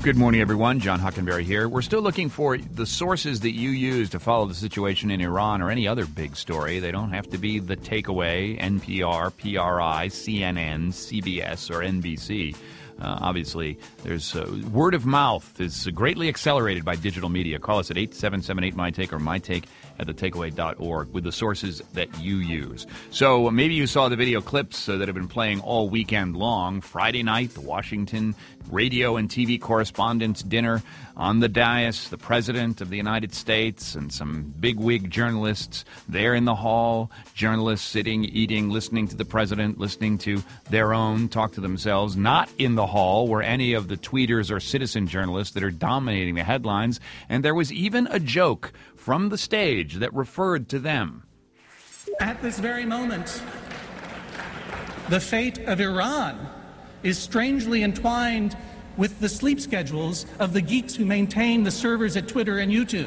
Good morning, everyone. John Hockenberry here. We're still looking for the sources that you use to follow the situation in Iran or any other big story. They don't have to be The Takeaway, NPR, PRI, CNN, CBS, or NBC. Obviously, there's word of mouth is greatly accelerated by digital media. Call us at 877-8-MY-TAKE or mytake@thetakeaway.org with the sources that you use. So maybe you saw the video clips that have been playing all weekend long. Friday night, the Washington radio and TV correspondents' dinner. On the dais, the President of the United States and some bigwig journalists there in the hall. Journalists sitting, eating, listening to the President, listening to their own talk to themselves. Not in the hall were any of the tweeters or citizen journalists that are dominating the headlines. And there was even a joke from the stage that referred to them. At this very moment, the fate of Iran is strangely entwined with the sleep schedules of the geeks who maintain the servers at Twitter and YouTube.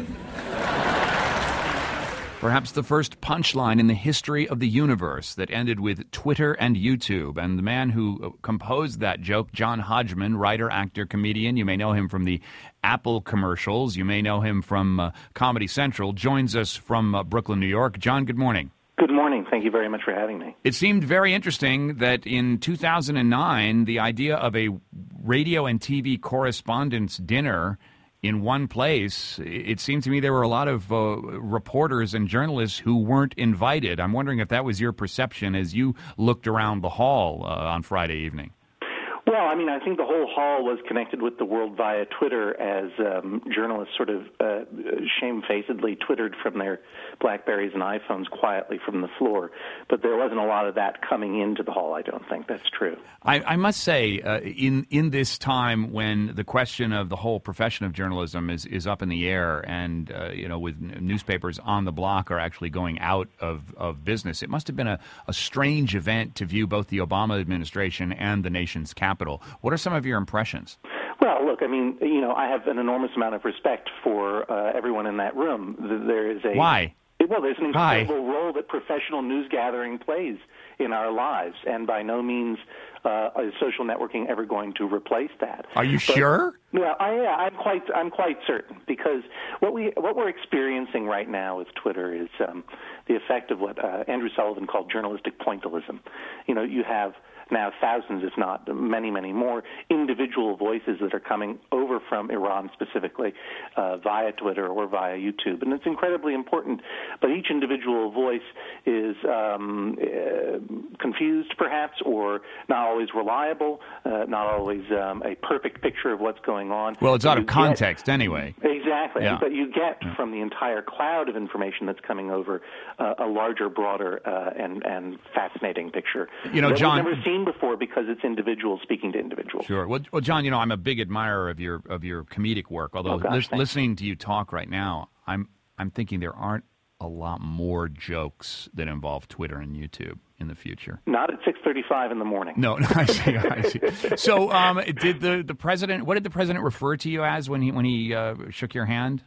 Perhaps the first punchline in the history of the universe that ended with Twitter and YouTube. And the man who composed that joke, John Hodgman, writer, actor, comedian, you may know him from the Apple commercials, you may know him from Comedy Central, joins us from Brooklyn, New York. John, good morning. Good morning. Thank you very much for having me. It seemed very interesting that in 2009, the idea of a radio and TV correspondents' dinner in one place, it seemed to me there were a lot of reporters and journalists who weren't invited. I'm wondering if that was your perception as you looked around the hall on Friday evening. Well, I mean, I think the whole hall was connected with the world via Twitter as journalists sort of shamefacedly twittered from their BlackBerries and iPhones quietly from the floor. But there wasn't a lot of that coming into the hall, I don't think. That's true. I must say, in this time when the question of the whole profession of journalism is up in the air and, with newspapers on the block are actually going out of business, it must have been a strange event to view both the Obama administration and the nation's capital. What are some of your impressions? Well, look, I mean, I have an enormous amount of respect for everyone in that room. There is Why? Well, there's an incredible role that professional news gathering plays in our lives, and by no means is social networking ever going to replace that. Are you sure? Well, I'm quite certain, because what we're experiencing right now with Twitter is the effect of what Andrew Sullivan called journalistic pointillism. You have now thousands, if not many, many more, individual voices that are coming over from Iran specifically via Twitter or via YouTube. And it's incredibly important. But each individual voice is confused, perhaps, or not always reliable, not always a perfect picture of what's going on. Well, it's out of context anyway. Exactly. Yeah. But you get from the entire cloud of information that's coming over a larger, broader, and fascinating picture. John, we've never seen before, because it's individuals speaking to individuals. Sure. Well, John, I'm a big admirer of your comedic work. Although listening to you talk right now, I'm thinking there aren't a lot more jokes that involve Twitter and YouTube in the future. Not at 6:35 in the morning. No, I see. So, did the president? What did the president refer to you as when he shook your hand?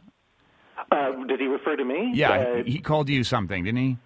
Did he refer to me? Yeah, he called you something, didn't he?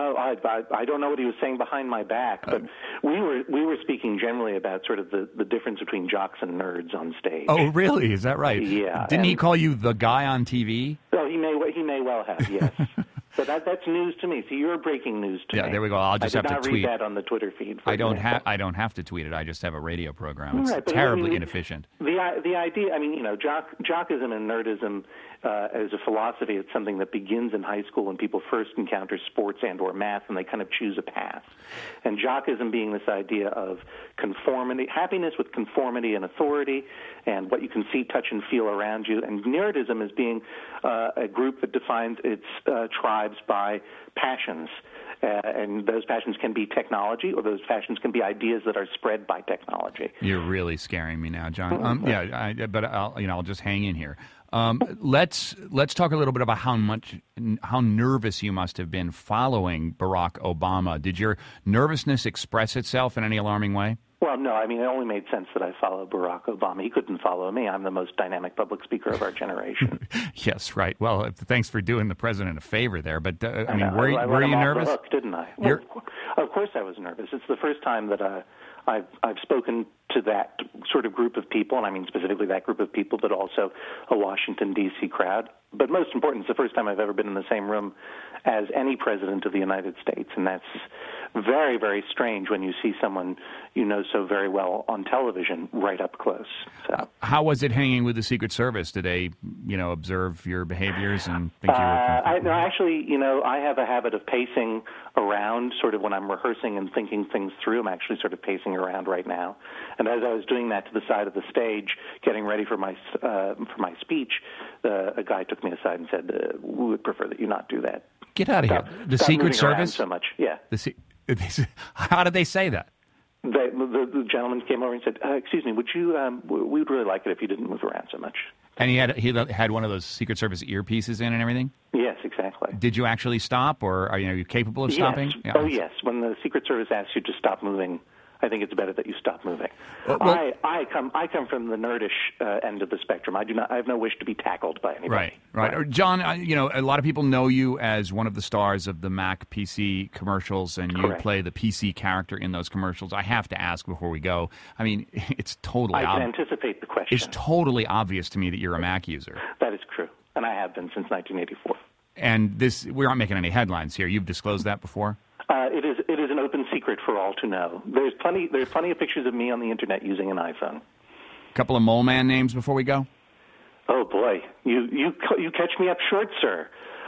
I don't know what he was saying behind my back, but we were speaking generally about sort of the difference between jocks and nerds on stage. Oh, really? Is that right? Yeah. Didn't he call you the guy on TV? Oh, he may well have, yes. So that's news to me. So you're breaking news to me. Yeah, there we go. I'll just have to tweet. I did not read that on the Twitter feed. I don't have to tweet it. I just have a radio program. It's terribly inefficient. The idea, jockism and nerdism as a philosophy, it's something that begins in high school when people first encounter sports and or math, and they kind of choose a path. And jockism being this idea of conformity, happiness with conformity and authority, and what you can see, touch, and feel around you. And nerdism is being a group that defines its tribes by passions. And those passions can be technology, or those passions can be ideas that are spread by technology. You're really scaring me now, John. But I'll just hang in here. Let's talk a little bit about how nervous you must have been following Barack Obama. Did your nervousness express itself in any alarming way? Well, no. I mean, it only made sense that I follow Barack Obama. He couldn't follow me. I'm the most dynamic public speaker of our generation. Yes, right. Well, thanks for doing the president a favor there. But were you nervous? Look, didn't I? Well, of course I was nervous. It's the first time that I've spoken to that sort of group of people, and I mean specifically that group of people, but also a Washington, D.C. crowd. But most important, it's the first time I've ever been in the same room as any president of the United States, and that's very, very strange when you see someone you know so very well on television right up close. So, how was it hanging with the Secret Service? Did they, observe your behaviors and think you were? No, actually, I have a habit of pacing around, sort of when I'm rehearsing and thinking things through. I'm actually sort of pacing around right now, and as I was doing that to the side of the stage, getting ready for my speech, a guy took me aside and said, "We would prefer that you not do that." Get out of here! The Secret Service so much, yeah. How did they say that? The gentleman came over and said, "Excuse me, would you? We would really like it if you didn't move around so much." And he had one of those Secret Service earpieces in and everything? Yes, exactly. Did you actually stop, or are you capable of stopping? Yes. Yeah. Oh, yes. When the Secret Service asks you to stop moving, I think it's better that you stop moving. Well, I come from the nerdish end of the spectrum. I have no wish to be tackled by anybody. Right. John, a lot of people know you as one of the stars of the Mac PC commercials, and you play the PC character in those commercials. I have to ask before we go. I mean, it's totally I can anticipate the question. It's totally obvious to me that you're a Mac user. That is true, and I have been since 1984. And we aren't making any headlines here. You've disclosed that before? It is an open secret for all to know. There's plenty of pictures of me on the internet using an iPhone. A couple of mole man names before we go. Oh boy, you catch me up short, sir.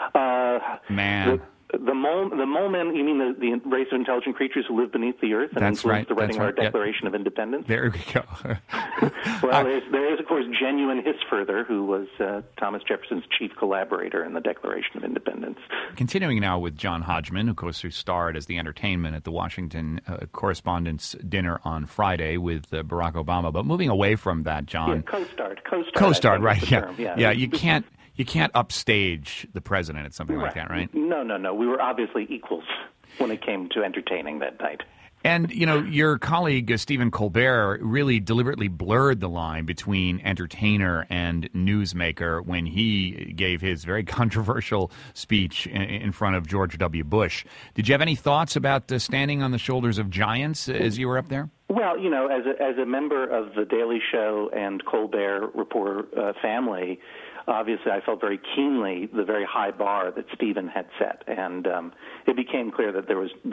Man. The mole men, you mean the race of intelligent creatures who live beneath the earth and influenced the writing of our Declaration of Independence? There we go. Well, there is, of course, genuine Hisfurther, who was Thomas Jefferson's chief collaborator in the Declaration of Independence. Continuing now with John Hodgman, who, of course, starred as the entertainment at the Washington Correspondents' Dinner on Friday with Barack Obama. But moving away from that, John... Yeah, co-starred, right, yeah. You can't upstage the president at something like that, right? No. We were obviously equals when it came to entertaining that night. And, your colleague, Stephen Colbert, really deliberately blurred the line between entertainer and newsmaker when he gave his very controversial speech in front of George W. Bush. Did you have any thoughts about standing on the shoulders of giants as you were up there? Well, as a member of the Daily Show and Colbert Report family, obviously I felt very keenly the very high bar that Stephen had set, and it became clear that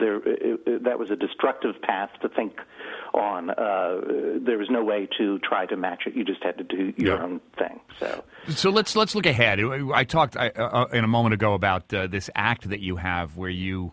that was a destructive path to think on. There was no way to try to match it. You just had to do your own thing. So let's look ahead. I talked in a moment ago about this act that you have where you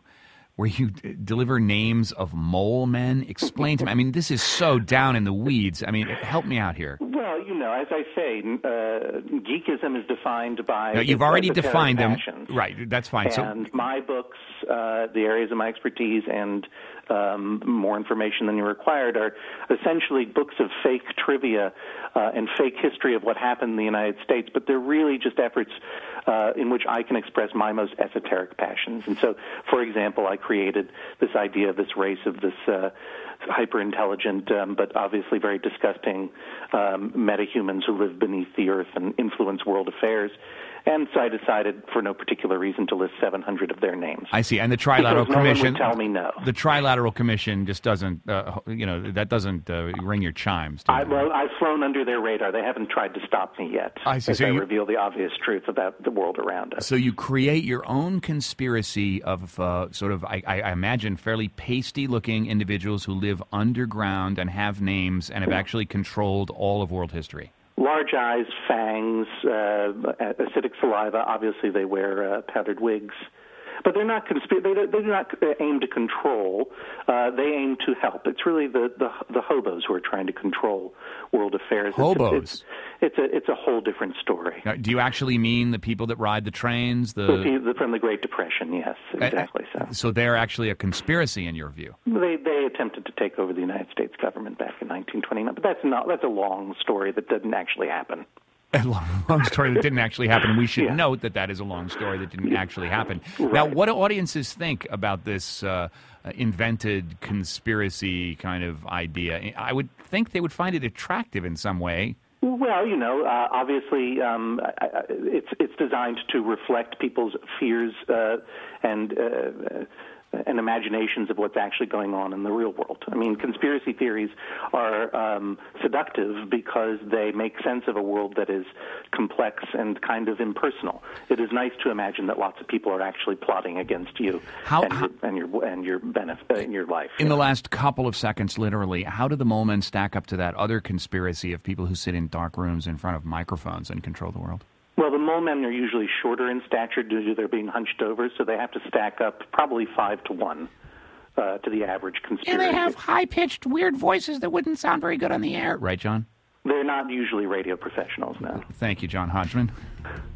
deliver names of mole men. Explain to me. I mean, this is so down in the weeds. I mean, help me out here. Well, as I say, geekism is defined by... No, you've already defined passions. them. Right, that's fine. And my books, the areas of my expertise, and more information than you required are essentially books of fake trivia and fake history of what happened in the United States, but they're really just efforts in which I can express my most esoteric passions. And so, for example, I created this idea of this race of this hyper-intelligent but obviously very disgusting metahumans who live beneath the earth and influence world affairs. And so I decided, for no particular reason, to list 700 of their names. I see. And the Trilateral Commission... No one would tell me no. The Trilateral Commission just doesn't, that doesn't ring your chimes. Well, I've flown under their radar. They haven't tried to stop me yet. I see. So I reveal the obvious truth about the world around us. So you create your own conspiracy of I imagine, fairly pasty-looking individuals who live underground and have names and have actually controlled all of world history. Large eyes, fangs, acidic saliva. Obviously, they wear powdered wigs. But they're not they do not aim to control. They aim to help. It's really the hobos who are trying to control world affairs. Hobos. It's a whole different story. Now, do you actually mean the people that ride the trains? From the Great Depression, yes, exactly so. So they're actually a conspiracy in your view? They attempted to take over the United States government back in 1929, but that's a long story that didn't actually happen. A long story that didn't actually happen. We should note that is a long story that didn't actually happen. Right. Now, what do audiences think about this invented conspiracy kind of idea? I would think they would find it attractive in some way. Well, obviously, it's designed to reflect people's fears and and imaginations of what's actually going on in the real world. I mean, conspiracy theories are seductive because they make sense of a world that is complex and kind of impersonal. It is nice to imagine that lots of people are actually plotting against you and your benefit in your life. In the last couple of seconds, literally, how do the mole men stack up to that other conspiracy of people who sit in dark rooms in front of microphones and control the world? Well, the mole men are usually shorter in stature due to their being hunched over, so they have to stack up probably 5 to 1 to the average conspiracy. And they have high-pitched, weird voices that wouldn't sound very good on the air. Right, John? They're not usually radio professionals, no. Thank you, John Hodgman.